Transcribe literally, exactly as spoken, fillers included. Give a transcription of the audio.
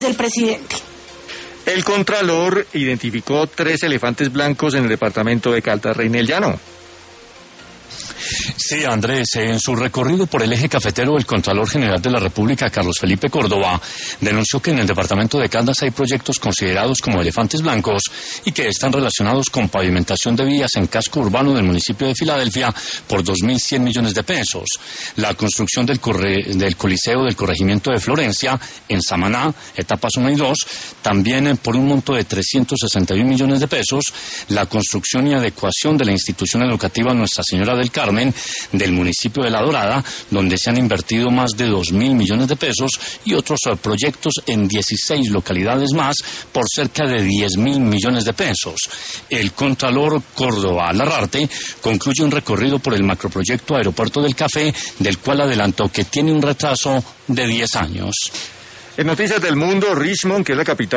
del presidente. El Contralor identificó tres elefantes blancos en el departamento de Caldas, Reinel Llano. Sí, Andrés, en su recorrido por el eje cafetero, el Contralor General de la República, Carlos Felipe Córdoba, denunció que en el departamento de Caldas hay proyectos considerados como elefantes blancos y que están relacionados con pavimentación de vías en casco urbano del municipio de Filadelfia por dos mil cien millones de pesos, la construcción del, corre, del Coliseo del Corregimiento de Florencia en Samaná, etapas uno y dos, también por un monto de trescientos sesenta y un millones de pesos, la construcción y adecuación de la institución educativa Nuestra Señora del Carmen del municipio de La Dorada, donde se han invertido más de dos mil millones de pesos, y otros proyectos en dieciséis localidades más por cerca de diez mil millones de pesos. El Contralor Córdoba Larrarte concluye un recorrido por el macroproyecto Aeropuerto del Café, del cual adelantó que tiene un retraso de diez años. En noticias del mundo, Richmond, que es la capital